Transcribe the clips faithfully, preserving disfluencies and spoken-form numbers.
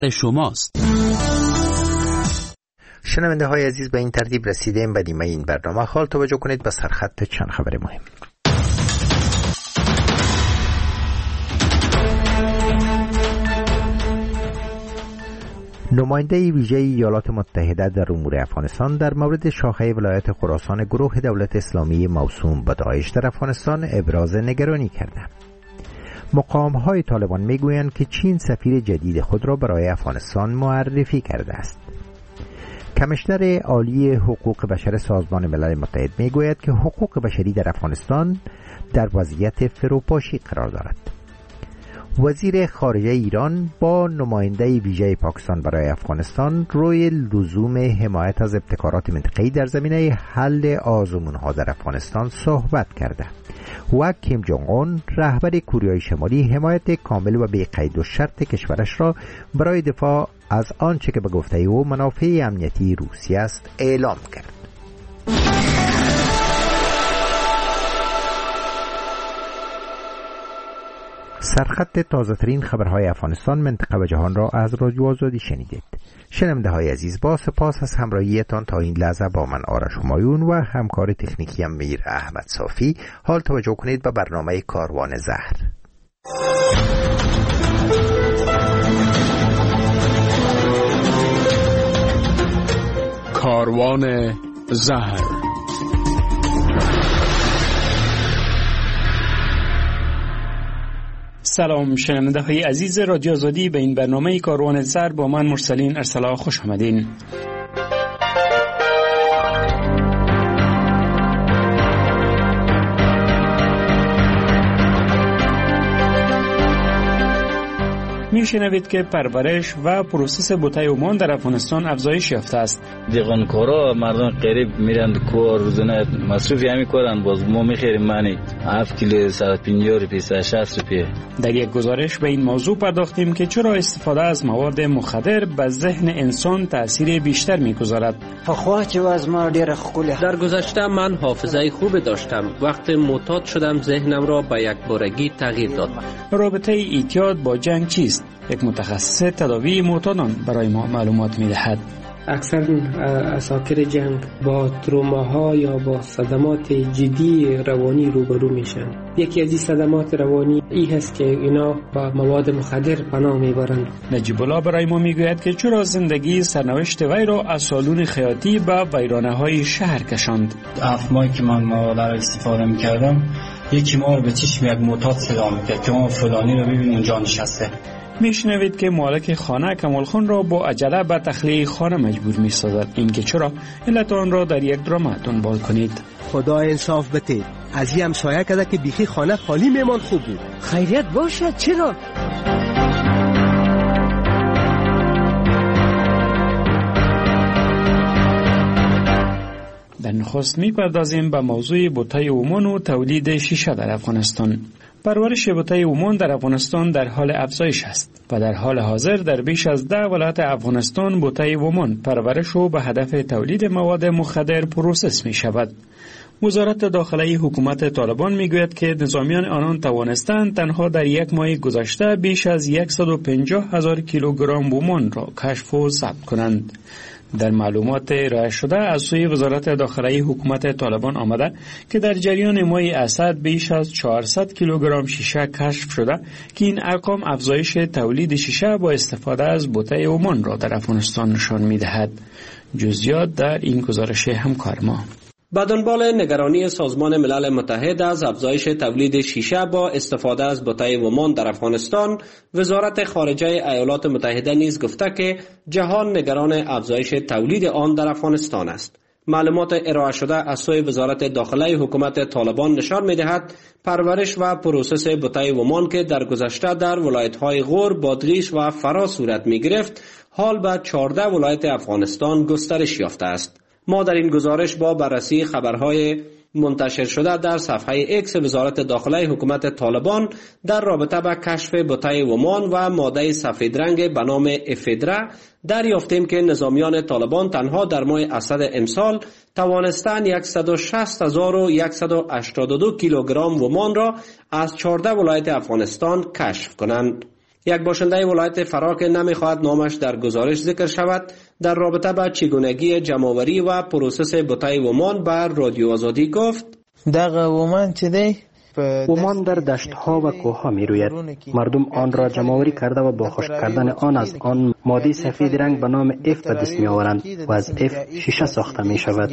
شماست. شنونده های عزیز، به این ترتیب رسیدیم به نیمه این برنامه. حال توجه کنید به سرخط چند خبر مهم. نماینده ویژه ایالات متحده در امور افغانستان در مورد شاخه ولایت خراسان گروه دولت اسلامی موسوم به داعش در افغانستان ابراز نگرانی کرده. مقام‌های طالبان میگویند که چین سفیر جدید خود را برای افغانستان معرفی کرده است. کمیشنر عالی حقوق بشر سازمان ملل متحد میگوید که حقوق بشری در افغانستان در وضعیت فروپاشی قرار دارد. وزیر خارجه ایران با نماینده ویژه پاکستان برای افغانستان روی لزوم حمایت از ابتکارات منطقه‌ای در زمینه حل آزمون‌ها در افغانستان صحبت کرده و کیم جونگ اون رهبر کره شمالی حمایت کامل و بی قید و شرط کشورش را برای دفاع از آنچه که به گفته او منافع امنیتی روسیه است اعلام کرد. سرخط تازه ترین خبرهای افغانستان، منطقه و جهان را از رادیو آزادی شنیدید. شنونده های عزیز، با سپاس از همراهیتان تا این لحظه با من آرش همایون و همکار تکنیکی میر احمد صافی. حال توجه کنید به برنامه کاروان زهر. کاروان زهر. سلام شنونده های عزیز رادیو آزادی، به این برنامه کاروان زهر با من مرسلین ارسلا خوش آمدین. میشنوید که پرورش و پروسس بوته اومان در افغانستان افزایش یافته است. دیغانکارا مردم قریب میرند کو روزانه مصرف همی کردن، باز ما میخریم مانی هفت کیلو صد و پنجاه روپیه صد و شصت روپیه. در یک گزارش به این موضوع پرداختیم که چرا استفاده از مواد مخدر به ذهن انسان تأثیر بیشتر میگذارد. فخواه چه از ما دیر خکوله. در گذشته من حافظه خوب داشتم، وقت معتاد شدم ذهنم را به یک بارگی تغییر داد. رابطه اعتیاد با جنگ چیست؟ یک متخصص تداوی معتادان برای ما معلومات می‌دهد. اکثر اساکر جنگ با تروماها یا با صدمات جدی روانی روبرو میشن. یکی از این صدمات روانی این هست که اینا با مواد مخدر پناه میبرند. نجیب الله برای ما میگوید که چرا زندگی سرنوشت وی را از سالون خیاطی به ویرانه‌های شهر کشاند. هفت ماهی که من مواد را استفاده میکردم، یکی ما رو به چشم یک معتاد صدا میکرد که ما فلانی رو ببین اونجا نشسته. میشنوید که مالک خانه کمال خان را با عجله به تخلیه خانه مجبور میسازد. این که چرا، علت آن را در یک درام دنبال کنید. خدا انصاف بده، از این همسایه کده که بیخی خانه خالی میمان خوب بود. خیریت باشد چرا؟ در نخست میپردازیم به موضوع بوته اومان و تولید شیشه در افغانستان. پرورش بوته اومان در افغانستان در حال افزایش است و در حال حاضر در بیش از ده ولایت افغانستان بوته اومان پرورش و به هدف تولید مواد مخدر پروسس می شود. وزارت داخلی حکومت طالبان می گوید که نظامیان آنان توانستند تنها در یک ماه گذشته بیش از صد و پنجاه هزار کیلوگرم اومان را کشف و ضبط کنند. در معلومات ارائه شده از سوی وزارت داخلی حکومت طالبان آمده که در جریان ماه اسد بیش از چهارصد کیلوگرم شیشه کشف شده که این ارقام افزایش تولید شیشه با استفاده از بوته اومان را در افغانستان نشان می‌دهد. جزئیات در این گزارش همکار ما. به دنبال نگرانی سازمان ملل متحد از افزایش تولید شیشه با استفاده از بوته اومان در افغانستان، وزارت خارجه ایالات متحده نیز گفته که جهان نگران افزایش تولید آن در افغانستان است. معلومات ارائه شده از سوی وزارت داخلی حکومت طالبان نشان می‌دهد پرورش و پروسس بوته اومان که در گذشته در ولایت‌های غور، بادغیس و فرا صورت می‌گرفت، حال به چهارده ولایت افغانستان گسترش یافته است. ما در این گزارش با بررسی خبرهای منتشر شده در صفحه اکس وزارت داخلی حکومت طالبان در رابطه با کشف بوته اومان و ماده سفید رنگ به نام افدرا دریافتیم که نظامیان طالبان تنها در ماه اسد امسال توانستند صد و شصت هزار و صد و هشتاد و دو کیلوگرم اومان را از چهارده ولایت افغانستان کشف کنند. یک باشنده ولایت فرا که نمیخواهد نامش در گزارش ذکر شود در رابطه با چگونگی جمع‌آوری و پروسس بوتای ومان بر رادیو آزادی گفت: دغه ومان چې دی ومان در دشت‌ها و کوه‌ها می‌روید. مردم آن را جمع‌آوری کرده و با خشک کردن آن از آن ماده سفید رنگ به نام اف به دست می‌آورند و از اف شیشه ساخته می‌شود.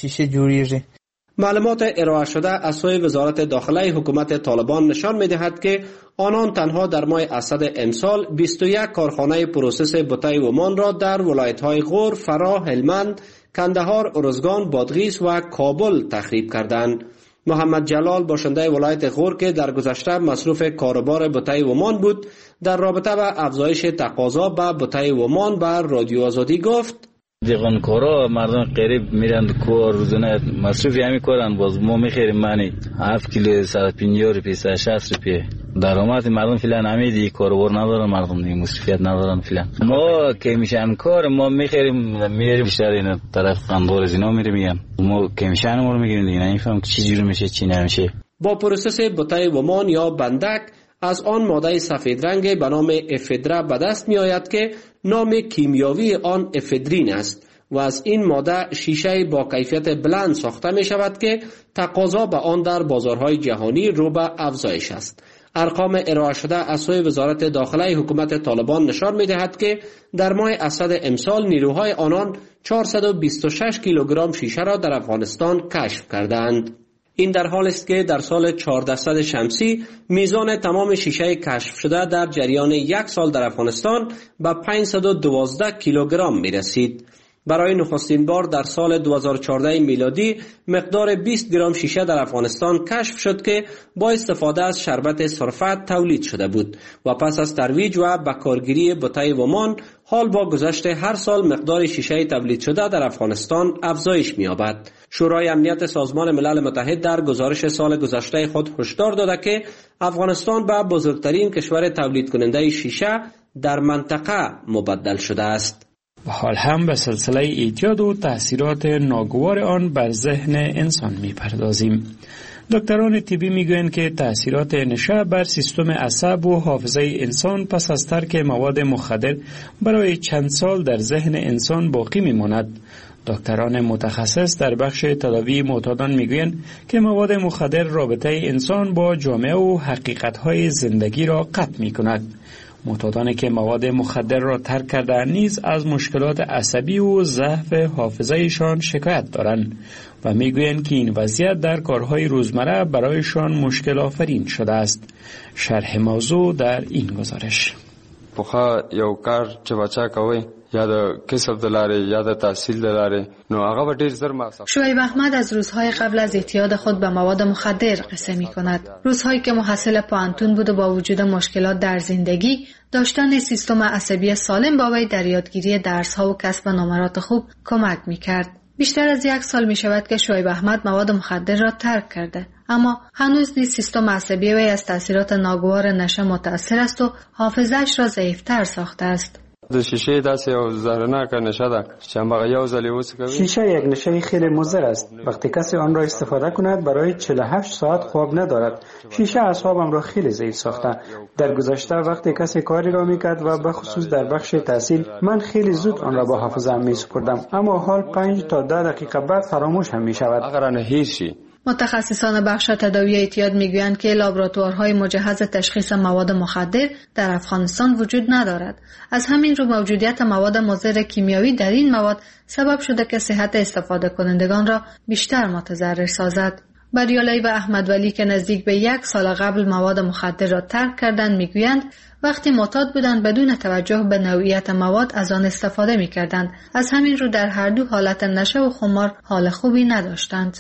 معلومات ارائه شده از سوی وزارت داخله حکومت طالبان نشان می‌دهد که آنان تنها در ماه اسد امسال بیست و یک کارخانه پروسس بوتای ومان را در ولایت‌های غور، فرا، هلمند، کندهار، ارزگان، بادغیس و کابل تخریب کردند. محمد جلال باشنده ولایت غور که در گذشته مصروف کاروبار بوتای ومان بود در رابطه با افزایش تقاضا به بوتای ومان بر رادیو آزادی گفت: دیغانکارا مردم قریب میرند کار روزانه مصروفی همی کارن، باز ما میخیریم منی هفت کیلو صد و پنجاه روپیه صد و شصت روپیه درآمد مردم فعلا همیدی کاروبار ندارن، مردم دیگه مصروفیت ندارن فعلا. ما که میشن کار ما میخیریم میریم بیشتر این طرف قندور از اینا میریم، میگم ما که میشن ما رو میگیریم دیگه، نمیفهم چی جوری میشه چی نمیشه. با پروسس بوتای ومان یا بندک از آن ماده سفید رنگ به نام افدره به دست می آید که نام کیمیاوی آن افدرین است و از این ماده شیشه با کیفیت بلند ساخته می شود که تقاضا به آن در بازارهای جهانی رو به افزایش است. ارقام ارائه شده از سوی وزارت داخله حکومت طالبان نشان می دهد که در ماه اسد امسال نیروهای آنان چهارصد و بیست و شش کیلوگرم شیشه را در افغانستان کشف کردند. این در حال است که در سال چهاردهصد شمسی میزان تمام شیشه کشف شده در جریان یک سال در افغانستان به پانصد و دوازده کیلوگرم می رسید. برای نخستین بار در سال دو هزار و چهارده میلادی مقدار بیست گرم شیشه در افغانستان کشف شد که با استفاده از شربت سرفت تولید شده بود و پس از ترویج و بکارگیری بوتای ومان حال با گذشت هر سال مقدار شیشه تولید شده در افغانستان افزایش می‌یابد. شورای امنیت سازمان ملل متحد در گزارش سال گذشته خود هشدار داده که افغانستان به بزرگترین کشور تولید کننده شیشه در منطقه مبدل شده است. و حال هم به سلسله اعتیاد و تأثیرات ناگوار آن بر ذهن انسان می پردازیم. دکتران طبی می گویند که تأثیرات نشه بر سیستم عصب و حافظه انسان پس از ترک مواد مخدر برای چند سال در ذهن انسان باقی می ماند. دکتران متخصص در بخش تداوی معتادان می گویند که مواد مخدر رابطه انسان با جامعه و حقیقت‌های زندگی را قطع می کند. معتادانی که مواد مخدر را ترک کرده نیز از مشکلات عصبی و ضعف حافظه‌شان شکایت دارند و میگویند که این وضعیت در کارهای روزمره برایشان مشکل آفرین شده است. شرح موضوع در این گزارش. پخوا یو کار چې بچا کوي یا د کسب دلاره یا د تحصیل دلاره نو هغه ډیر زر ما شعیب احمد از روزهای قبل از اعتیاد خود به مواد مخدر قصه می کند. روزهایی که محصل پانتون بود و با وجود مشکلات در زندگی داشتن سیستم عصبی سالم با وی در یادگیری درس‌ها و کسب نمرات خوب کمک می کرد. بیشتر از یک سال می شود که شعیب احمد مواد مخدر را ترک کرده، اما هنوز نیز سیستم عصبی وی از تاثیرات ناگوار نشه متأثر است و حافظه‌اش را ضعیف‌تر ساخته است. د شیشه داسې یو زهرناکه نشه ده چې هغه یو ځل وڅکوي. شیشه یک نشه خیلی مضر است. وقتی کسی آن را استفاده کند برای چهل و هشت ساعت خواب ندارد. شیشه اعصابم را خیلی ضعیف ساخته. در گذشته وقتی کسی کاری را میکرد و به خصوص در بخش تحصیل من خیلی زود آن را با حافظه‌ام میسپردم، اما حال پنج تا ده دقیقه بعد فراموش هم میشود. اگر نه هیچی. متخصصان بخش تداوی اعتیاد میگویند که لابراتوارهای مجهز تشخیص مواد مخدر در افغانستان وجود ندارد. از همین رو موجودیت مواد مضر کیمیایی در این مواد سبب شده که صحت استفاده کنندگان را بیشتر متضرر سازد. بریالی و احمد ولی که نزدیک به یک سال قبل مواد مخدر را ترک کردند میگویند وقتی معتاد بودند بدون توجه به نوعیت مواد از آن استفاده میکردند. از همین رو در هر دو حالت نشه و خمار حال خوبی نداشتند.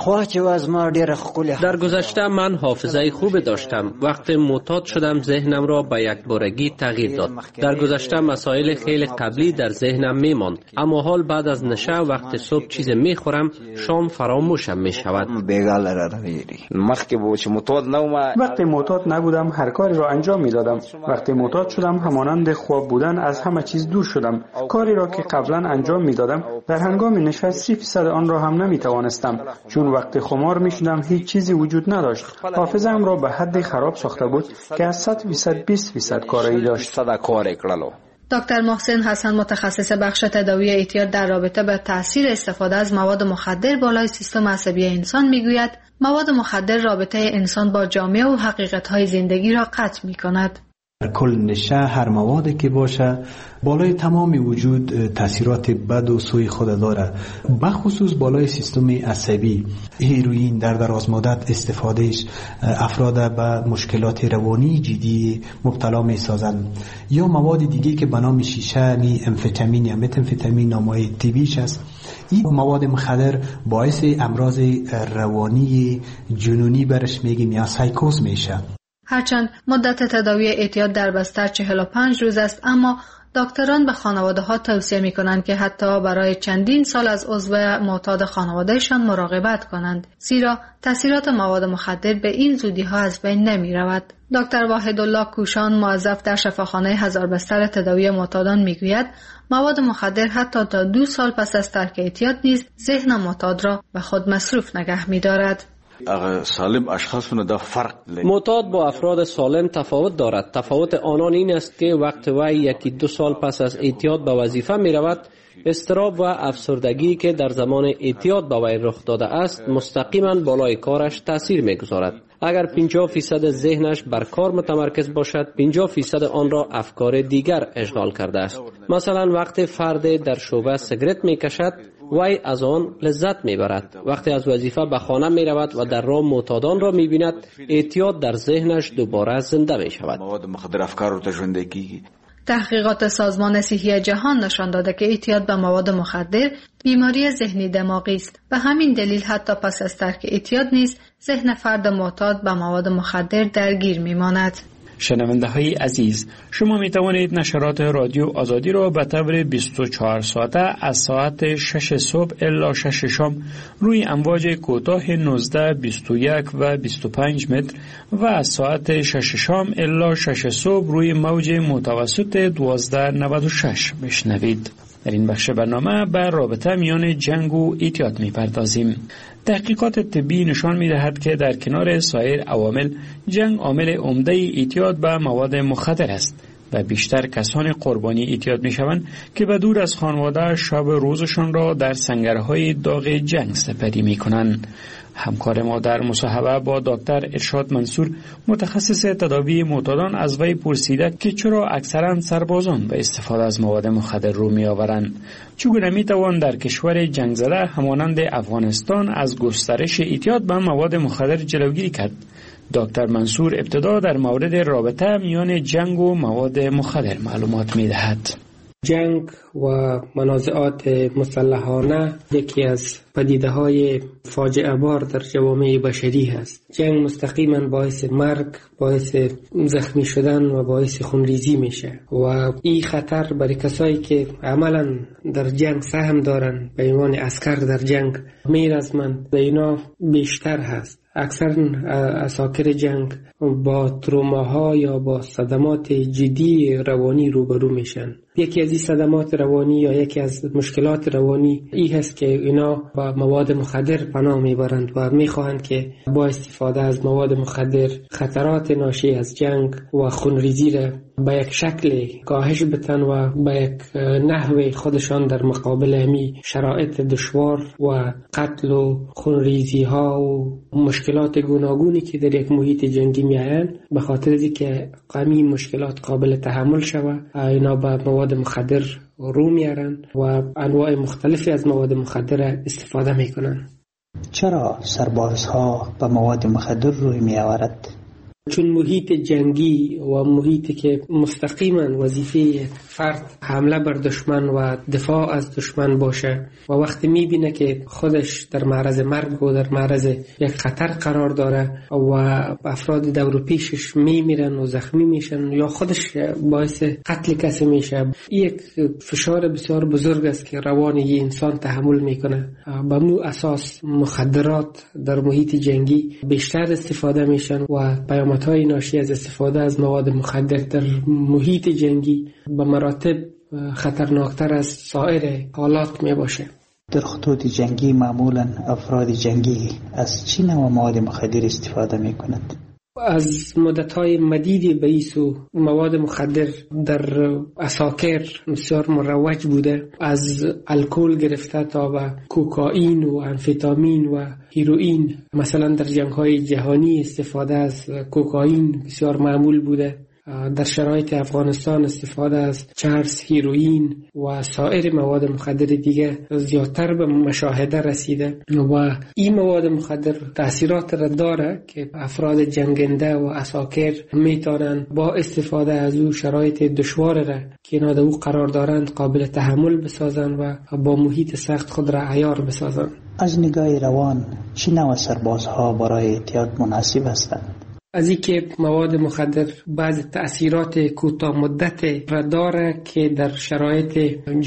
در گذشته من حافظه خوب داشتم. وقتی معتاد شدم ذهنم را به یک بارگی تغییر داد. در گذشته مسائل خیلی قبلی در ذهنم میماند، اما حال بعد از نشه وقتی صبح چیز میخورم شام فراموشم میشود. وقتی معتاد نبودم هر کاری را انجام میدادم. وقتی معتاد شدم همانند خواب بودن از همه چیز دور شدم. کاری را که قبلا انجام میدادم در هنگام نشه سی فیصد آن را هم نمیتوانستم. چون وقتی خمار میشدم هیچ چیزی وجود نداشت. حافظه‌ام را به حدی خراب ساخته بود که از صد فیصد بیست فیصد کارایی داشت. دکتر محسن حسن متخصص بخش تداوی اعتیاد در رابطه با تاثیر استفاده از مواد مخدر بالای سیستم عصبی انسان میگوید مواد مخدر رابطه انسان با جامعه و حقیقت‌های زندگی را قطع می‌کند. در کل نشه هر موادی که باشه بالای تمام وجود تاثیرات بد و سوی خود داره، بخصوص بالای سیستم عصبی. هیروئین در دراز مدت استفادهش افراد به مشکلات روانی جدی مبتلا می سازند. یا مواد دیگه که به نام شیشه نی امفتامین یا متامفتامین نامای طبیش است. این مواد مخدر باعث امراض روانی جنونی برش میگیم یا سایکوز میشه. هرچند مدت تداوی اعتیاد در بستر چهل و پنج روز است، اما دکتران به خانواده ها توصیه می کنند که حتی برای چندین سال از عضو معتاد خانوادهشان مراقبت کنند، زیرا تاثیرات مواد مخدر به این زودی ها از بین نمی رود. دکتر واحدالله کوشان موظف در شفاخانه هزار بستر تداوی معتادان می گوید مواد مخدر حتی تا دو سال پس از ترک اعتیاد نیز ذهن معتاد را به خود مصروف نگه می دارد. سالم اشخاصونه دا فرق لري. معتاد با افراد سالم تفاوت دارد. تفاوت آنان این است که وقت وی یکی دو سال پس از اعتیاد به وظیفه می رود، اضطراب و افسردگی که در زمان اعتیاد به وی رخ داده است مستقیما بالای کارش تاثیر می گذارد. اگر پنجاه فیصد ذهنش بر کار متمرکز باشد، پنجاه فیصد آن را افکار دیگر اشغال کرده است. مثلا وقتی فرد در شعبه سیگرت می کشد، وی از آن لذت می برد. وقتی از وظیفه به خانه می رود و در راه معتادان را می بیند، اعتیاد در ذهنش دوباره زنده می شود. مواد مخدر افکار رو تجربه کی. تحقیقات سازمان صحی جهان نشان داده که اعتیاد به مواد مخدر بیماری ذهنی دماغی است. به همین دلیل حتی پس از ترک اعتیاد نیز ذهن فرد معتاد به مواد مخدر درگیر می ماند. شنونده های عزیز، شما می توانید نشرات رادیو آزادی را به طور بیست و چهار ساعته از ساعت شش صبح الی شش شام روی امواج کوتاه نوزده، بیست و یک و بیست و پنج متر و از ساعت شش شام الی شش صبح روی موج متوسط دوازده نود و شش بشنوید. در این بخش برنامه به رابطه میان جنگ و اعتیاد می‌پردازیم. تحقیقات طبی نشان می‌دهد که در کنار سایر عوامل جنگ عامل عمده اعتیاد به مواد مخدر است و بیشتر کسان قربانی اعتیاد می‌شوند که به دور از خانواده شب روزشان را در سنگرهای داغ جنگ سپری می‌کنند. همکار ما در مصاحبه با دکتر ارشاد منصور متخصص تداوی معتادان از وی پرسیده که چرا اکثرا سربازان به استفاده از مواد مخدر رو می آورند. چگونه می توان در کشور جنگ زده همانند افغانستان از گسترش اعتیاد به مواد مخدر جلوگیری کرد؟ دکتر منصور ابتدا در مورد رابطه میان جنگ و مواد مخدر معلومات می دهد. جنگ و منازعات مسلحانه یکی از پدیده‌های فاجعه بار در جوامع بشری هست. جنگ مستقیما باعث مرگ، باعث زخمی شدن و باعث خونریزی میشه و این خطر برای کسایی که عملا در جنگ سهم دارن به عنوان عسکر در جنگ میرزمند به اینا بیشتر هست. اکثر اساکر جنگ با تروماها یا با صدمات جدی روانی روبرو میشن. یکی از این صدمات روانی یا یکی از مشکلات روانی این هست که اینا با مواد مخدر پناه میبرند و میخواهند که با استفاده از مواد مخدر خطرات ناشی از جنگ و خونریزی را به یک شکل کاهش بتن و به یک نحوه خودشان در مقابل همی شرایط دشوار و قتل و خونریزی ها و مشکلات گوناگونی که در یک محیط جنگی میآیند به خاطر از اینکه قمی مشکلات قابل تحمل شود اینا با مواد مخدر رو میارن و انواع مختلفی از مواد مخدر استفاده میکنن. چرا سربازها به مواد مخدر روی میآورد؟ چون محیط جنگی و محیطی که مستقیما وظیفه فرد حمله بر دشمن و دفاع از دشمن باشه و وقتی میبینه که خودش در معرض مرگ و در معرض یک خطر قرار داره و افراد دور و پیشش میمیرن و زخمی میشن یا خودش باعث قتل کسی میشه، یک فشار بسیار بزرگ است که روان یه انسان تحمل میکنه. به مو اساس مخدرات در محیط جنگی بیشتر استفاده میشن و پیامدهای ناشی از استفاده از مواد مخدر در محیط جنگی به مراتب خطرناکتر از سایر حالات می باشه. در خطوط جنگی معمولا افراد جنگی از چه نوع مواد مخدر استفاده می کند؟ از مدت‌های مدیدی به ایسو مواد مخدر در عساکر بسیار مروج بوده، از الکل گرفته تا به کوکائین و امفتامین و هیروئین. مثلا در جنگ‌های جهانی استفاده از کوکائین بسیار معمول بوده. در شرایط افغانستان استفاده از چرس، هیروئین و سایر مواد مخدر دیگه زیادتر به مشاهده رسیده و این مواد مخدر تأثیرات را داره که افراد جنگنده و عساکر میتونن با استفاده از او شرایط دشوار را که اینا در او قرار دارند قابل تحمل بسازن و با محیط سخت خود را عیار بسازن. از نگاه روان چه نوع سربازها برای اعتیاد مناسب هستند؟ از اینکه مواد مخدر بعض تأثیرات کوتاه مدت را داره که در شرایط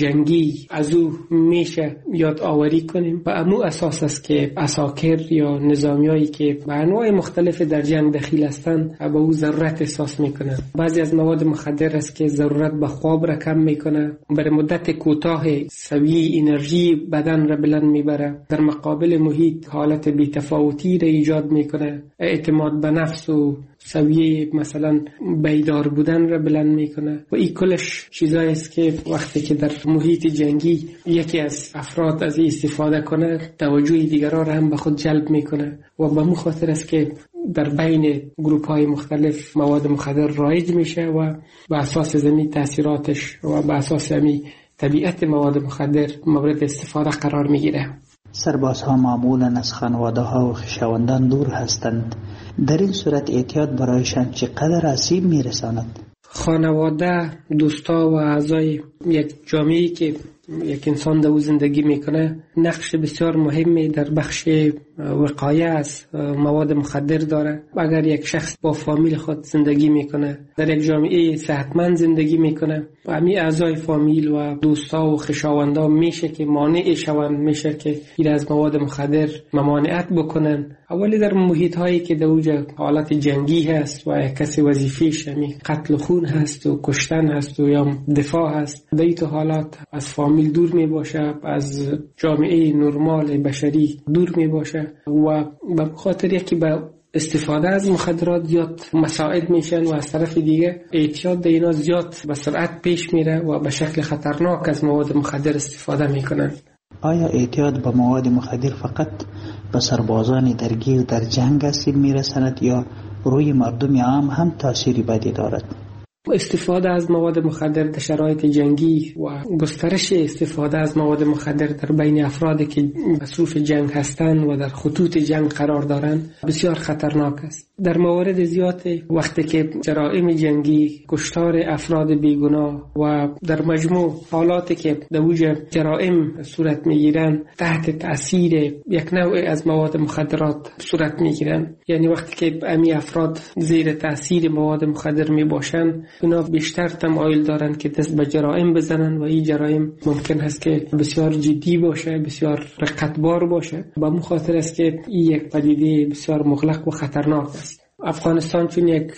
جنگی از او میشه یاد آوری کنیم و امو اساس است که عساکر یا نظامیایی که به انواع مختلف در جنگ دخیل هستند به او ضرورت احساس میکنند. بعضی از مواد مخدر است که ضرورت به خواب را کم میکنه، برای مدت کوتاه سویه انرژی بدن را بلند میبره، در مقابل محیط حالت بی‌تفاوتی را ایجاد میکنه، اعتماد به نفس و سویه مثلا بیدار بودن را بلند میکنه و این کلش چیزایی است که وقتی که در محیط جنگی یکی از افراد از این استفاده کنه توجه دیگران را هم به خود جلب میکنه و به مو خاطر است که در بین گروپ های مختلف مواد مخدر رایج میشه و به اساس زمین تاثیراتش و به اساس زمین طبیعت مواد مخدر مورد استفاده قرار میگیره. سربازها معمولا از خانواده ها و خویشاوندان دور هستند. در این صورت اعتیاد برایشان چقدر آسیب میرساند؟ خانواده، دوستا و اعضای یک جامعه‌ای که یک انسان در او زندگی میکنه نقش بسیار مهمی در بخش وقایه از مواد مخدر داره. اگر یک شخص با فامیل خود زندگی میکنه، در یک جامعه صحتمند زندگی میکنه و همین اعضای فامیل و دوستا و خویشاوندا میشه که مانع شوند، میشه که این از مواد مخدر ممانعت بکنن. اولی در محیط هایی که در اوجه حالت جنگی هست و کسی وظیفه‌اش همین قتل و خون هست و کشتن هست و یا دفاع هست، در این حالات از فامیل دور می باشه، از جامعه نرمال بشری دور می باشه و به خاطر یکی به استفاده از مخدرات زیاد مساعد میشن و از طرف دیگه اعتیاد در اینا زیاد به سرعت پیش میره و به شکل خطرناک از مواد مخدر استفاده میکنن. آیا اعتیاد به مواد مخدر فقط به سربازان درگیر در جنگ آسیب میرساند یا روی مردم عام هم تأثیری بدی دارد؟ استفاده از مواد مخدر در شرایط جنگی و گسترش استفاده از مواد مخدر در بین افرادی که مصروف جنگ هستند و در خطوط جنگ قرار دارند بسیار خطرناک است. در موارد زیاد وقتی که جرائم جنگی، کشتار افراد بیگناه و در مجموع حالاتی که در اوج جرائم صورت میگیرند تحت تأثیر یک نوع از مواد مخدرات صورت میگیرند، یعنی وقتی که امی افراد زیر تأثیر مواد مخدر می باشند اونا بیشتر تمایل دارن که دست به جرائم بزنن و این جرائم ممکن هست که بسیار جدی باشه، بسیار رقتبار باشه. با اون خاطر است که این یک پدیده بسیار مغلق و خطرناک است. افغانستان چون یک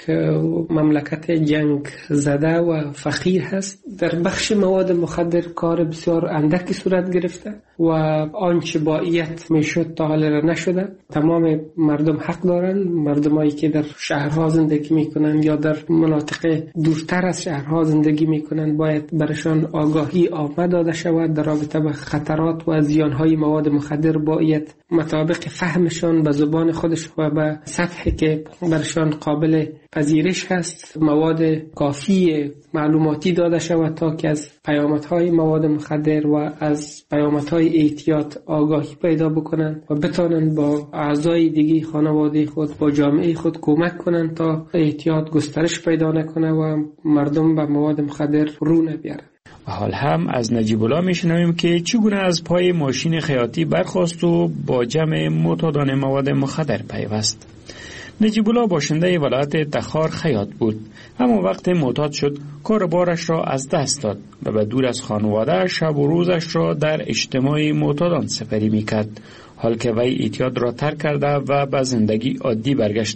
مملکت جنگ زده و فقیر هست، در بخش مواد مخدر کار بسیار اندکی صورت گرفته و آنچه باید میشد تا حالا نشده. تمام مردم حق دارن، مردمایی که در شهرها زندگی میکنن یا در مناطق دورتر از شهرها زندگی میکنن باید برشان آگاهی عامه داده شود در رابطه با خطرات و زیانهای مواد مخدر. باید مطابق فهمشان به زبان خودش و به سطحی که برشان قابل پذیرش هست مواد کافی معلوماتی داده شود تا که از پیامدهای مواد مخدر و از پیامدهای اعتیاد آگاهی پیدا بکنن و بتانن با اعضای دیگه خانواده خود، با جامعه خود کمک کنن تا اعتیاد گسترش پیدا نکنه و مردم به مواد مخدر رو نبیارن. و حال هم از نجیب الله میشنویم که چگونه از پای ماشین خیاطی برخاست و با جمع معتادان مواد مخدر پیوست. نجیب الله باشنده ولایت تخار خیاط بود، اما وقت معتاد شد کار بارش را از دست داد و به دور از خانواده شب و روزش را در اجتماع معتادان سپری میکرد. حال که وی اعتیاد را ترک کرده و به زندگی عادی برگشته،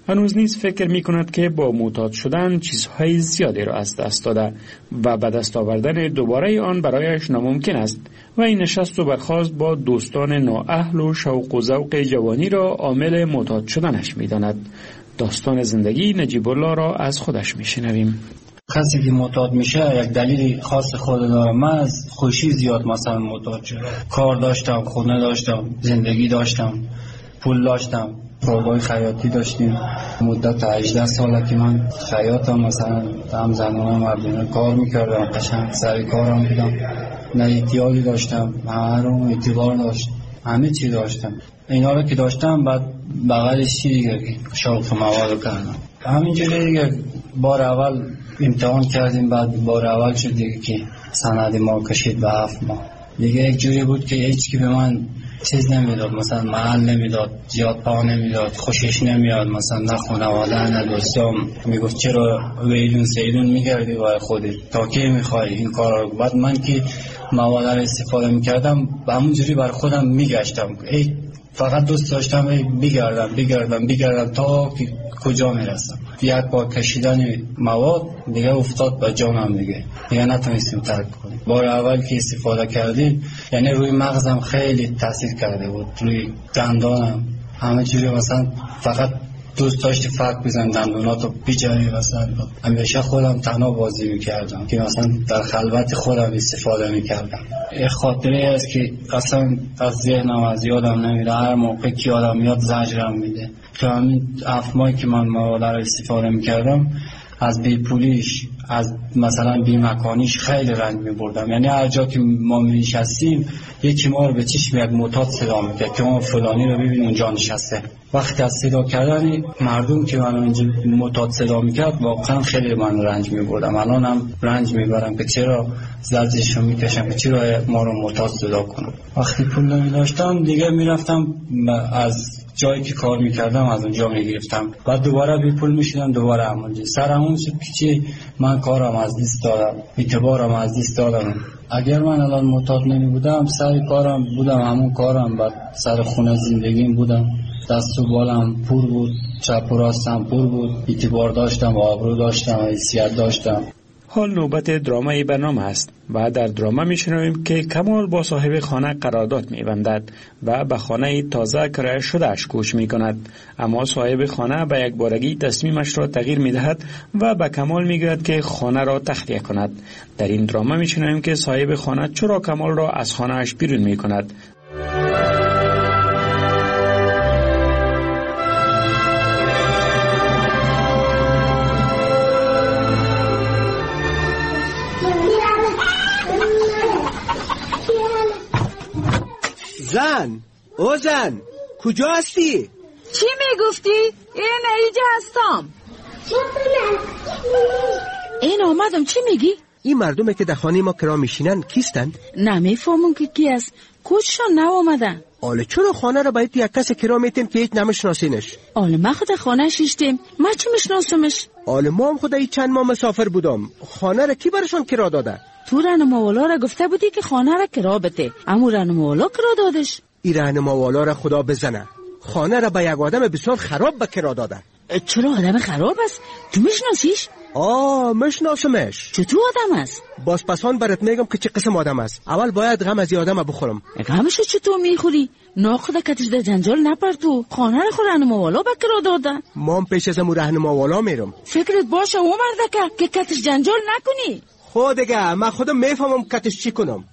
هنوز نیز فکر می کند که با معتاد شدن چیزهای زیادی را از دست داده و به دست آوردن دوباره آن برایش ناممکن است و این نشست و برخاست با دوستان نااهل و شوق و ذوق جوانی را عامل معتاد شدنش می داند. داستان زندگی نجیب الله را از خودش می شنویم. کسی که معتاد میشه یک دلیل خاص خود داره. من از خوشی زیاد مثلا معتاد شدم. کار داشتم، خونه داشتم، زندگی داشتم، پول داشتم، کارگاه خیاطی داشتیم. مدت هجده ساله که من خیاطم، مثلا هم زنانه مردونه کار میکردم، قشنگ سر کارم بودم، نه احتیاجی داشتم، هرون اعتبار داشت، همه چی داشتم. اینا رو که داشتم بعد بغلش چی دیگه شوق مواد کردم. همینجوری دیگه بار اول امتحان کردیم، بعد بار اول شد دیگه که سند ما کشید به هفت ماه. دیگه یک جوری بود که هیچ کی به من چیز نمیداد، مثلا محل نمیداد، زیاد پا نمیداد، خوشش نمیاد، مثلا نه خانواده نه دوستام. میگفت چرا ویلون سیلون میگردی برای خودت، تا کی میخوای این کارا رو؟ بعد من که مواد رو استفاده میکردم به همون جوری بر خودم میگشتم، ای فقط دوست داشتم ای بگردم بگردم بگردم تا که کجا میرسم. یک بار کشیدن مواد دیگه افتاد به جانم، دیگه دیگه نتونستیم ترک کنیم. بار اول که استفاده کردیم یعنی روی مغزم خیلی تاثیر کرده بود، روی دندانم همه چیزی، مثلا فقط دوست داشتی فرق بزن دندوناتو بیجایی وسط. همیشه خودم تنها بازی میکردم که مثلا در خلوت خودم استفاده میکردم. یه خاطره است که اصلا از ذهنم از یادم نمیره، هر موقع که یادم میاد زجرم میده. که همین هفت ماهی که من مواد رو استفاده میکردم از بیپولیش، از مثلا بیمکانیش خیلی رنج میبردم. یعنی هر جا که ما میشستیم یکی ما رو به چشم یک معتاد صدا میکرد که ما فلانی رو ببین اونجا نشسته. وقتی از صدا کردن مردم که منو اینجا معتاد صدا میکرد واقعا خیلی من رنج میبردم. الان هم رنج میبرم که چرا زجرشو میکشم که چرا ما رو معتاد صدا کنم. وقتی پول نمیداشتم دیگه میرفتم از جایی که کار میکردم از اونجا میگرفتم، بعد دوباره بی پول میشدم، دوباره همونجا سر همون شد که چی من کارم از دست دادم، اعتبارم از دست دادم. اگر من الان معتاد نمی بودم سر کارم بودم، همون کارم، بعد سر خونه زندگیم بودم، دست و بالم پور بود، چپ و راستم پور بود، اعتبار داشتم، آبرو داشتم، حیثیت داشتم. حال نوبت درامای برنامه است و در دراما میشنویم که کمال با صاحب خانه قرارداد می‌بندد و به خانه تازه کرایه شده‌اش کوچ می‌کند، اما صاحب خانه به یک بارگی تصمیمش را تغییر می‌دهد و به کمال می‌گوید که خانه را تخلیه کند. در این دراما میشنویم که صاحب خانه چرا کمال را از خانه‌اش بیرون می‌کند. زن، او زن، کجا هستی؟ چی میگفتی؟ این ایجا هستم. این آمدم، چی میگی؟ این مردمه که در خانه ما کرا میشینن کیستن؟ نمیفهمم که کی است. کجشان نو آمدن؟ آله چرا خانه را باید یک کس کرا میتیم که هیچ نمیشناسینش؟ آله ما خود خانه شیشتیم، ما چی میشناسمش؟ آله ما هم خود چند ماه مسافر بودم. خانه را کی برشان کرا داده؟ تو رهنماوالا را گفته بودی که خانه را کرا بده، اما رهنماوالا کرا دادش. این رهنماوالا را خدا بزنه، خانه را به یک آدم بسیار خراب به کرا داده. چرا آدم خراب است؟ تو میشناسیش؟ آه میشناسمش. چطور آدم است؟ باز پسان برات میگم که چه قسم آدم است. اول باید غم از این آدم بخورم. غمشو چطور میخوری؟ ناخدا کتش در جنجال نپر، تو خانه را خود رهنماوالا به کرا داده. ما هم پیش از امو رهنماوالا میرم. فکرت باشه او مردکه که کتش جنجال نکنی. خود دیگه من خودم میفهمم کتش چی کنم.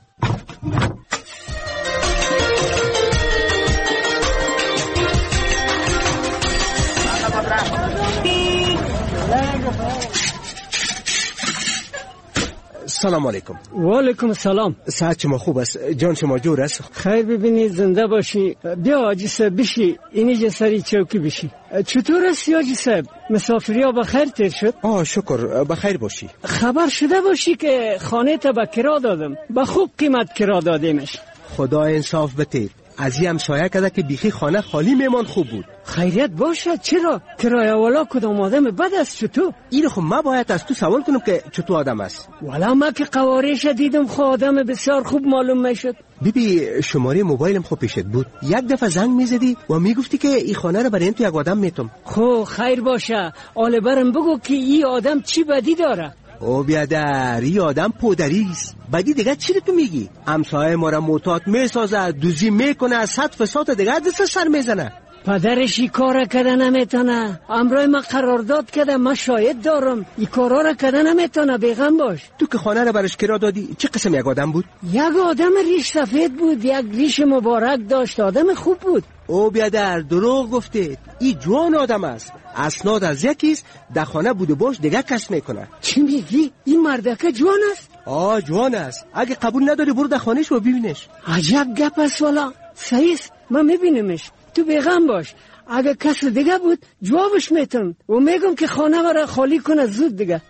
سلام علیکم. و علیکم السلام. صحت شما خوب است؟ جان شما جور است؟ خیر ببینید، زنده باشی. بیا حاجی صاحب بشی، اینجا سری چوکی بشی. چطور است حاجی صاحب؟ مسافری ها بخیر تیر شد؟ آه شکر، بخیر باشی. خبر شده باشی که خانه تا به کرا دادم، به خوب قیمت کرا دادیمش. خدا انصاف بده. از این همسایه کده که بیخی خانه خالی میمان خوب بود. خیریت باشه. چرا؟ کرایه والا کدام آدم بد است چطور؟ این خب ما باید از تو سوال کنم که چطور آدم است. والا ما که قوارش دیدم خود آدم بسیار خوب معلوم میشد. بیبی شماره موبایلم خب پیشت بود، یک دفعه زنگ میزدی و میگفتی که این خانه رو برای این تو یک آدم میتم. خب خیر باشه، آله برم بگو که این آدم چی بدی داره. او بیادر، این آدم پودریست. بدی دیگه چی رو تو میگی؟ همسایه ما را معتاد میسازه، دوزی میکنه، صد فساد دیگه دست سر میزنه. پدرش این کار کده نمیتونه. امروی ما قرارداد کده، ما شاید دارم این کارا را کده نمیتونه. بیغم باش. تو که خانه را برش کرا دادی چه قسم یک آدم بود؟ یک آدم ریش سفید بود، یک ریش مبارک داشت، آدم خوب بود. او بیادر دروغ گفته، این جوان آدم است. اسناد از یکیست، در خانه بوده باش دیگه کس میکنه. چی میگی؟ این مردکه جوان است؟ آه جوان است. اگه قبول نداری برو در خانهش و ببینش. عجب گپ است والا. صحیح است، من میبینمش. تو بیغم باش. اگه کس دیگه بود جوابش میتم و میگم که خانه را خالی کنه زود دیگه.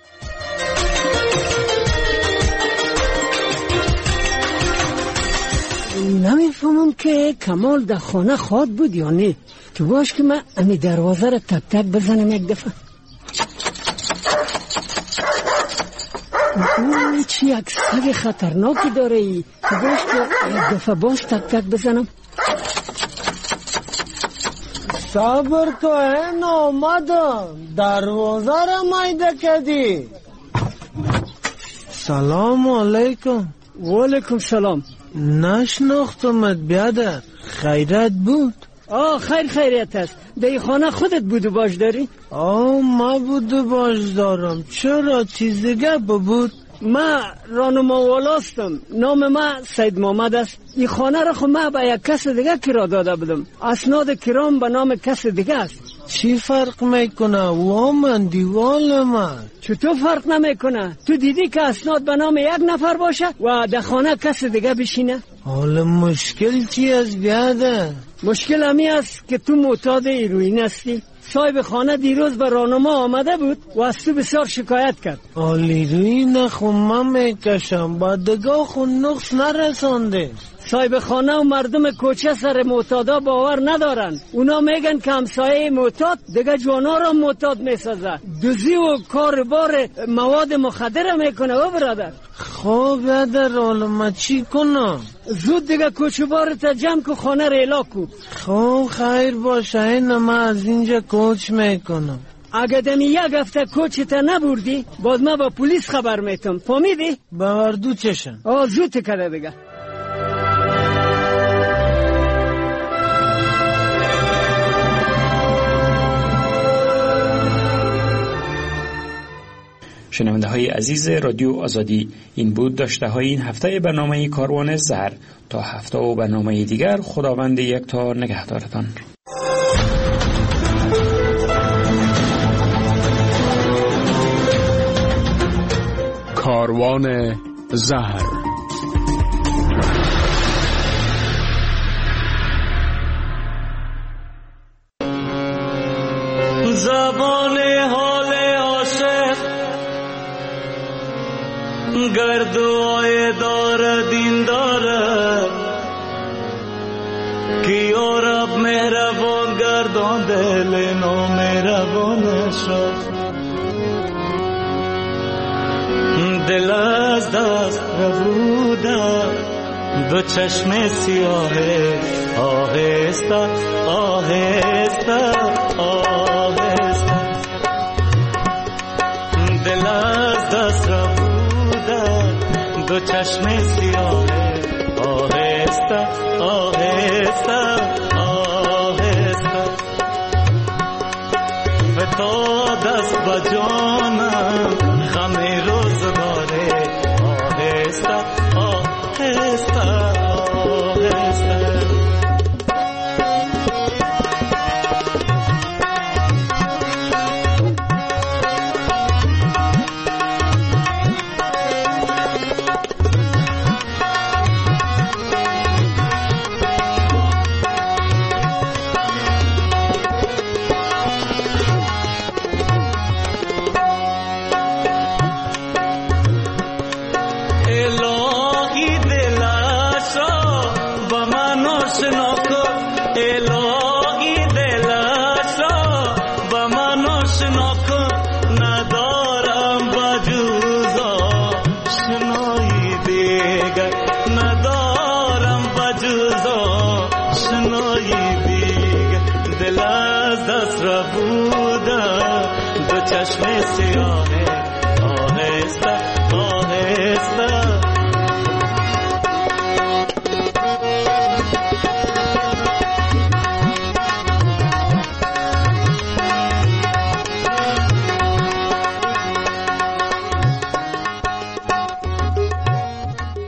نمیفهمم که کمال در خانه خواد بود یا نه. تو باش که من امی دروازه را تک تک بزنم یک دفعه. اوه چی یک سگ خطرناکی داره ای. تو باش که یک دفعه باش تک تک بزنم. صبر تو این آمدم، دروازه را مایده کدی. سلام علیکم. وعلیکم سلام. نشناختمت بیادر، خیرت بود؟ آه خیر خیریت است. در خانه خودت بود و باش داری؟ آه ما بود و باش دارم. چرا چیز دیگه بود؟ ما رانما والاستم. نام ما سید محمد است. این خانه را خود ما به یک کس دیگه کرا داده بودم. اسناد کرام به نام کس دیگه است. چی فرق میکنه؟ و من دیوال من چطور فرق نمیکنه؟ تو دیدی که اسناد به نام یک نفر باشه و در خانه کس دیگه بشینه؟ حالا مشکل چی است بیاده؟ مشکل همی است که تو معتاد هیروئین هستی. صاحب خانه دیروز به راهنما آمده بود و از تو بسیار شکایت کرد. هیروئین خو من میکشم، با دگاه خو نقص نرسانده. صاحب خانه و مردم کوچه سر معتادا باور ندارن. اونا میگن که همسایه معتاد دیگه جوانا را معتاد میسازه. دوزی و کار بار مواد مخدر میکنه و برادر. خب بیادر حالا ما چی کنم؟ زود دیگه کوچه بارت جمع که خانه را اعلا کو. خب خیر باشه، این ما از اینجا کوچ میکنم. اگه دمی یک هفته کوچت نبردی باز ما با پلیس خبر میتم. فهمیدی؟ باوردو چشم. آه زود کده دیگه. شنونده های عزیز رادیو آزادی، این بود داشته های این هفته برنامه کاروان زهر. تا هفته و برنامه دیگر خداوند یکتا نگهدارتان. کاروان زهر. زبان حال عاشق گردوای دار دین داره که یا رب مهربان گردان دل نو مهربان شد. دل از دست ربوده دو چشم سیاه آهسته آهسته آهسته. دل از دست ربوده دو چشم سیاه آهسته آهسته آهسته. و تا دست با جانم غم روزگاره آهسته آهسته آهسته. الهی دل چشم سیاه